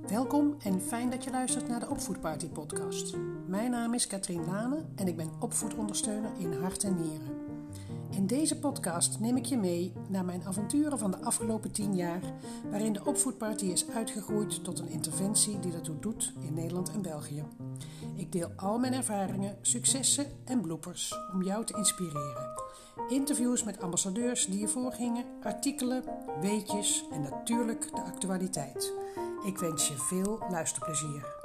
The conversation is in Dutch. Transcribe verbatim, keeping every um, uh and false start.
Welkom en fijn dat je luistert naar de Opvoedparty podcast. Mijn naam is Katrien Lane en ik ben opvoedondersteuner in hart en nieren. In deze podcast neem ik je mee naar mijn avonturen van de afgelopen tien jaar, waarin de Opvoedparty is uitgegroeid tot een interventie die ertoe doet in Nederland en België. Ik deel al mijn ervaringen, successen en bloepers om jou te inspireren. Interviews met ambassadeurs die ervoor gingen, artikelen, weetjes en natuurlijk de actualiteit. Ik wens je veel luisterplezier.